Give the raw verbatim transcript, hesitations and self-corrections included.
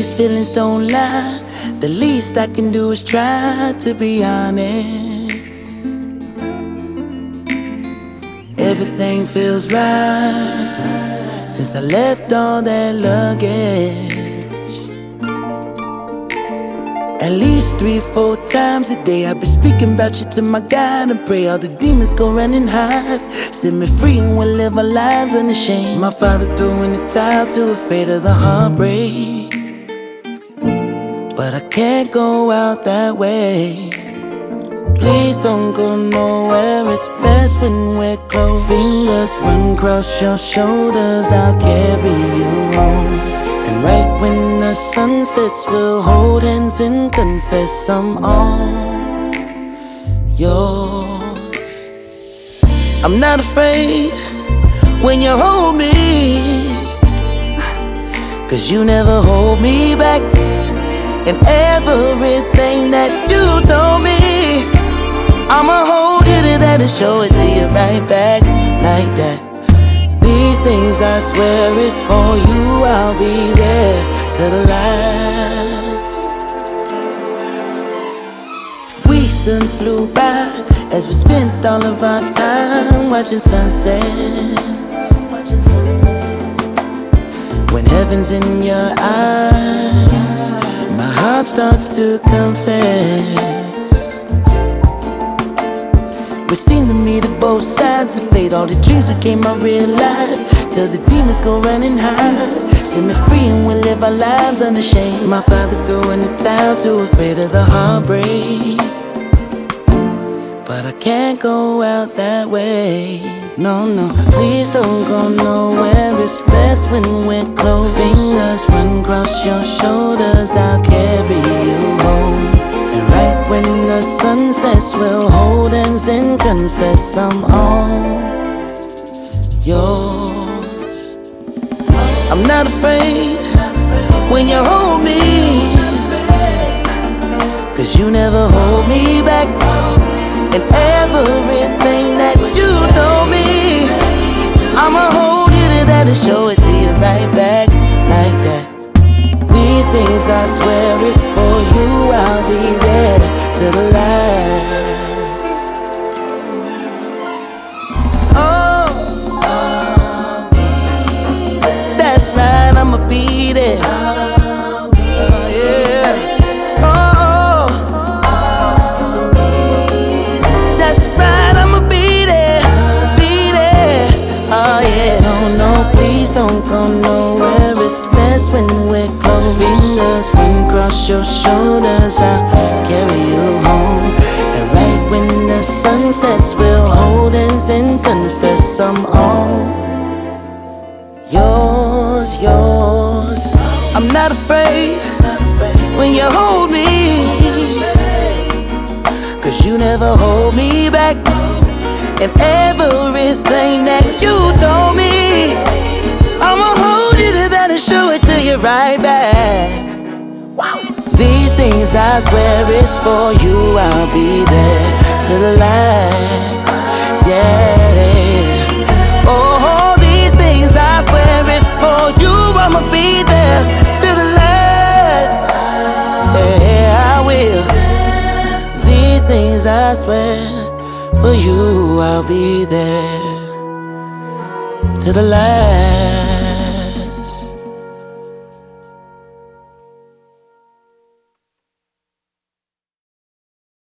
these feelings don't lie. The least I can do is try to be honest. Everything feels right since I left all that luggage. At least three, four times a day I've been speaking about you to my God and pray all the demons go run and hide. Set me free and we'll live our lives unashamed. My father threw in the towel, too afraid of the heartbreak. But I can't go out that way. Please don't go nowhere, it's best when we're close. Fingers run across your shoulders, I'll carry you home. And right when the sun sets, we'll hold hands and confess I'm all yours. I'm not afraid when you hold me, 'cause you never hold me back. And everything that you told me, I'ma hold you to that and show it to you right back like that. These things I swear is for you, I'll be there to the last. Weeks done flew by as we spent all of our time watching sunsets. When heaven's in your eyes, my heart starts to confess. We seem to meet at both sides of fate. All the dreams became my real life, till the demons go run and hide. Set me free and we'll live our lives unashamed. My father threw in the towel, too afraid of the heartbreak. But I can't go out that way. No, no, please don't go nowhere. It's best when we're close. Fingers run across your shoulders, I'll carry you home. And right when the sun sets, we'll hold hands and confess I'm all yours. I'm not afraid when you hold me, 'cause you never hold me back. And everything that you told me, I'ma hold you to that and show it to you right back like that. These things I swear is for you, I'll be there to the last. Oh, that's right, I'ma be there. Oh, yeah. Oh, that's right, I'ma be there, be there. Oh yeah, no, no, please don't go nowhere. It's best when we're close. Fingers run across your shoulders, I'll carry you home. And right when the sun sets, we'll hold hands and confess I'm all yours, yours. I'm not afraid when you hold me, 'cause you never hold me back. And everything that you told me, I'ma hold you to that and show it to you right back. Wow. These things I swear is for you, I'll be there to the last. Yeah. Oh, these things I swear is for you, I'ma be there to the last. Yeah, I will. These things I swear, for you I'll be there to the last.